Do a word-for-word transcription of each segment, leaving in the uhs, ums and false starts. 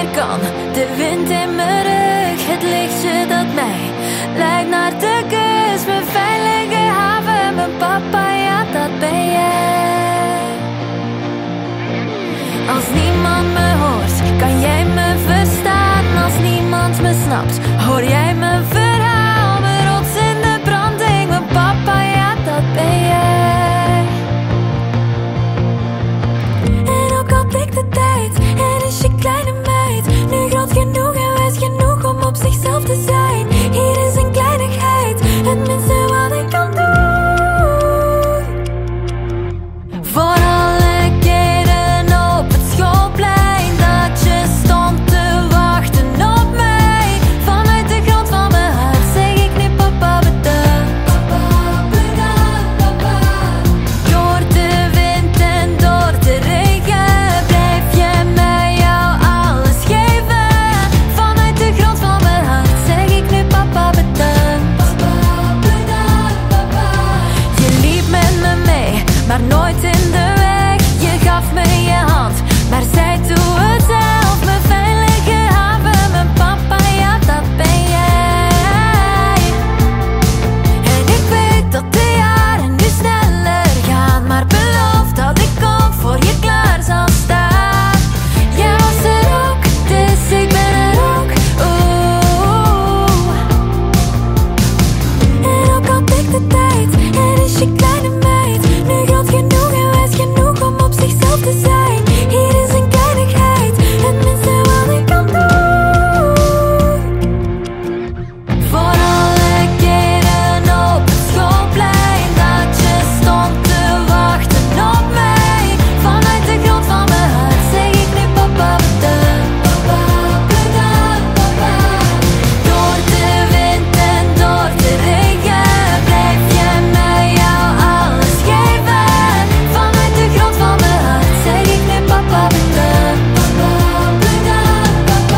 meer kan. De wind in mijn rug, het lichtje dat mij lijkt naar de kust. Mijn veilige haven, mijn papa, ja dat ben jij. Als niemand me hoort, kan jij me verstaan. Als niemand me snapt, hoor jij mijn verhaal. Mijn rots in de branding, mijn papa, ja dat ben jij. En ook al blikt de tijd, en is je kleine meid nu groot genoeg en wijs genoeg om op zichzelf te zijn. Hier is een kleinigheid, het minste wat ik kan doen. Voor alle keren op het schoolplein dat je stond te wachten op mij. Vanuit de grond van mijn hart zeg ik nu papa bedankt. Papa bedankt, papa. Door de wind en door de regen blijf je mij jou alles geven. Vanuit de grond van mijn hart zeg ik nu papa bedankt. Papa bedankt, papa. Je liep met me mee, maar nooit in de weg. Je gaf me je hand, maar zei doe het zelf. Mijn veilige haven, mijn papa, ja dat ben jij. En ik weet dat de jaren nu sneller gaan, maar beloof dat ik ook voor je klaar zal staan. Jij was er ook, dus ik ben er ook. Oeh. En ook al tikt de tijd, en is je kleine meid nu groot genoeg en wijs genoeg om op zichzelf te zijn. Hier is een kleinigheid, het minste wat ik kan doen. Voor alle keren op het schoolplein dat je stond te wachten op mij. Vanuit de grond van mijn hart zeg ik nu papa bedankt. Papa bedankt, papa. Door de wind en door de regen blijf je mij jou alles geven. Vanuit de grond van mijn hart zeg ik nu papa bedankt. Papa bedankt, papa.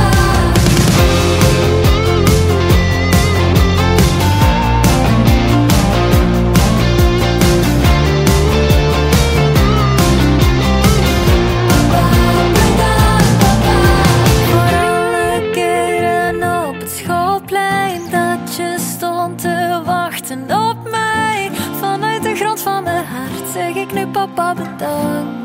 Voor alle keren op het schoolplein dat je stond te wachten op mij. Vanuit de grond van mijn hart zeg ik nu papa bedankt.